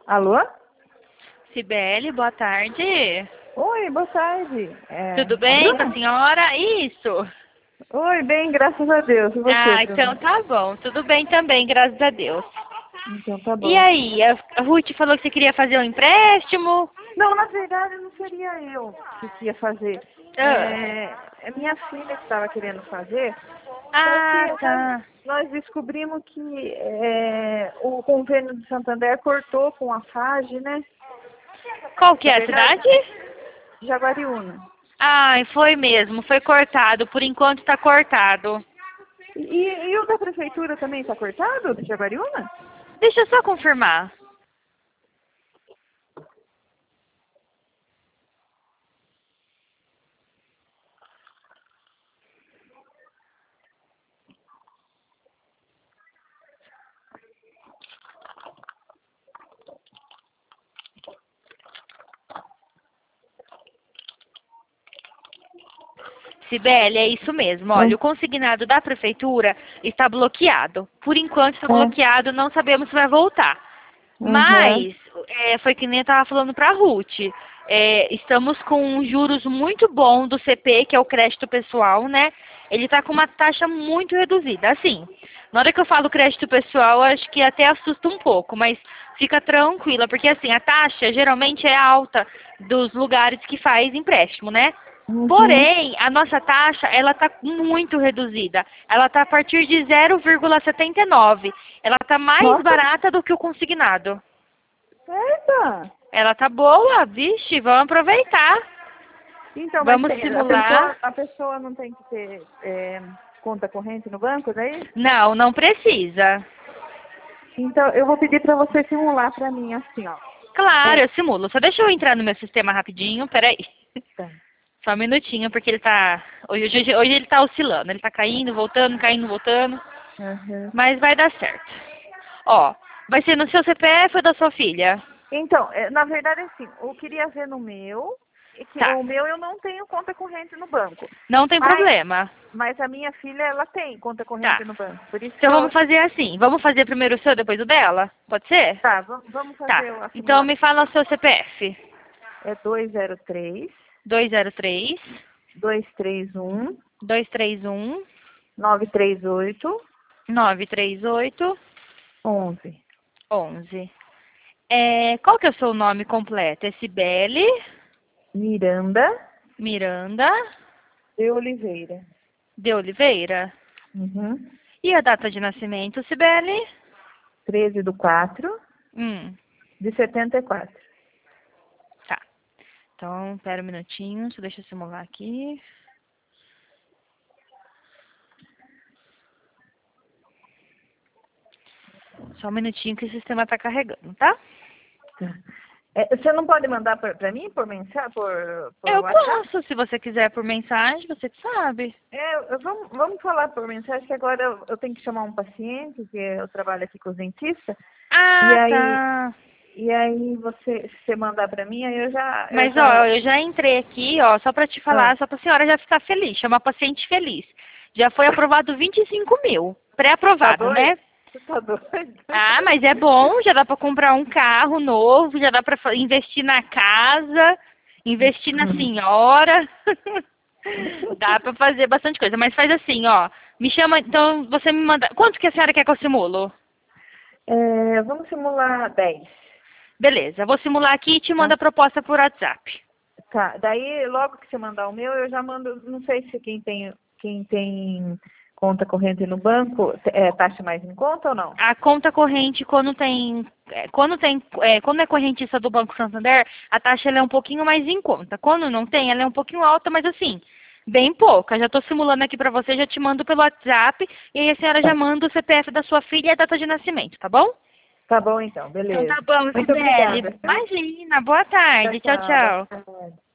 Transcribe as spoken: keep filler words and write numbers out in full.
Alô? Cibele, boa tarde. Oi, boa tarde. É, Tudo a bem com a Bruna? senhora? Isso. Oi, bem, graças a Deus. E você, Ah, então Bruna? tá bom. Tudo bem também, graças a Deus. Então tá E bom. aí, a a Ruth falou que você queria fazer um empréstimo? Não, na verdade não seria eu que ia fazer. Ah, É, é minha filha que estava querendo fazer, só que ah nós, tá. nós descobrimos que é, o convênio de Santander cortou com a FAGE, né? Qual que É é a verdade? cidade? Jaguariúna. Ai, foi mesmo, foi cortado. Por enquanto tá cortado. E, e o da prefeitura também está cortado, de Jaguariúna? Deixa eu só confirmar. Cibele, é isso mesmo. Olha, o consignado da prefeitura está bloqueado. Por enquanto está É, é. bloqueado, não sabemos se vai voltar. Uhum. Mas, é, foi que nem eu estava falando para a Ruth. É, estamos com um juros muito bom do C P, que é o crédito pessoal, né? Ele está com uma taxa muito reduzida. Assim, na hora que eu falo crédito pessoal, eu acho que até assusta um pouco, mas fica tranquila, porque assim, a taxa geralmente é alta dos lugares que faz empréstimo, né? Uhum. Porém, a nossa taxa, ela está muito reduzida. Ela está a partir de zero vírgula setenta e nove. Ela está mais Nossa, barata do que o consignado. eita! Ela tá boa, vixe, vamos aproveitar. Então, mas Vamos tem- a simular. pessoa, a pessoa não tem que ter é, conta corrente no banco, daí? Não, não precisa. Então, eu vou pedir para você simular para mim assim, ó. Claro, É, eu simulo. Só deixa eu entrar no meu sistema rapidinho, peraí. tá. Só um minutinho, porque ele tá. Hoje, hoje, hoje ele tá oscilando. Ele tá caindo, voltando, caindo, voltando. Uhum. Mas vai dar certo. Ó, vai ser no seu C P F ou da sua filha? Então, é, na verdade, assim, eu queria ver no meu, e que Tá. o meu eu não tenho conta corrente no banco. Não tem Mas, problema. mas a minha filha, ela tem conta Tá. corrente no banco. Por isso que Então eu. vamos fazer assim. Vamos fazer primeiro o seu, depois o dela? Pode ser? Tá, vamos, vamos Tá. fazer a Então simulação. me fala o seu C P F. É dois zero três, Dois zero três. dois três um, dois três um, nove três oito, nove três oito, onze. onze. É, qual que é o seu nome completo? É Cibele Miranda Miranda de Oliveira. de Oliveira. Uhum. E a data de nascimento, Cibele? treze do quatro Hum, de setenta e quatro. tá. Então, pera um minutinho, deixa eu simular aqui. Só um minutinho que o sistema tá carregando, tá? Tá. É, você não pode mandar para mim por mensagem, por, por Eu WhatsApp? posso, se você quiser por mensagem, você que sabe. É, eu- vamos, vamos falar por mensagem, que agora eu, eu tenho que chamar um paciente, que eu trabalho aqui com os dentistas, e Ah, aí, tá. e aí você, se você mandar para mim, aí eu já, eu Mas, ó, já, eu já entrei aqui, ó, só pra te ah, falar, só pra senhora já ficar feliz, chamar paciente feliz. Já foi aprovado vinte e cinco mil. tá Pré-aprovado, doido? né? Você tá doido? Ah, mas é bom, já dá pra comprar um carro novo, já dá pra fa- investir na casa, investir na senhora. Dá pra fazer bastante coisa, mas faz assim, ó. Me chama, então você me manda. Quanto que a senhora quer que eu simulo? É, vamos simular dez. Beleza, eu vou simular aqui e te mando Tá? a proposta por WhatsApp. Tá, daí logo que você mandar o meu, eu já mando, não sei se quem tem, quem tem conta corrente no banco, é taxa mais em conta ou não? A conta corrente, quando tem, é, quando tem, é, quando é correntista do Banco Santander, a taxa ela é um pouquinho mais em conta. Quando não tem, ela é um pouquinho alta, mas assim, bem pouca. Já estou simulando aqui para você, já te mando pelo WhatsApp e aí a senhora já Tá, manda o C P F da sua filha e a data de nascimento, tá bom? tá bom então, Então beleza. tá bom, Muito Sibeli. obrigada, tá? Imagina, boa Tchau, tarde. Tchau, tchau, boa tchau. tarde.